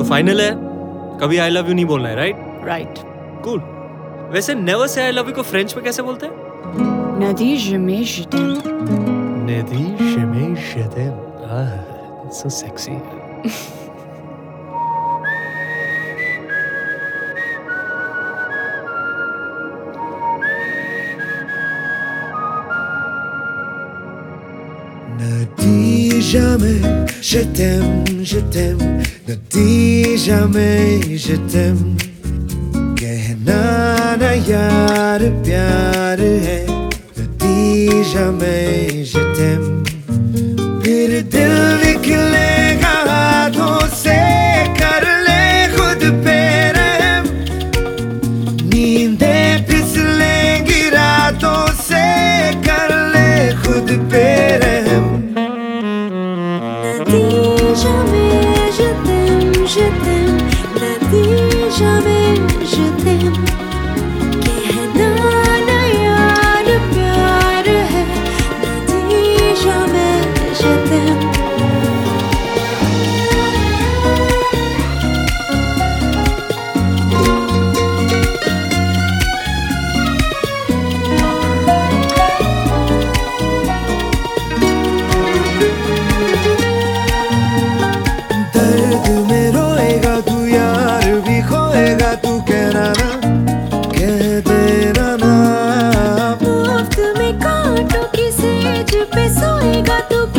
Final है, कभी आई love you नहीं बोलना है, राइट? राइट। कूल। वैसे never say I love you को फ्रेंच में कैसे बोलते हैं? नदी जमे जितम। नदी जमे जितम। So sexy. Nadi jamais je t'aime, ne dis jamais je t'aime. कहना ना यार प्यार है, ne dis jamais je t'aime. फिर दिल निकलेगा हाथों से, कर ले खुद पे रहम. नींदें फिसलेंगी रातों से, कर ले खुद पे रहम. Jamais je t'aime, ne dis jamais je t'aime. कहना ना यार प्यार है, ne dis jamais je t'aime. दर्द में रोएगा तू यार भी खोएगा तू, कहना ना, कह देना ना. मुफ्त में कांटों की सेज पे सोएगा तू.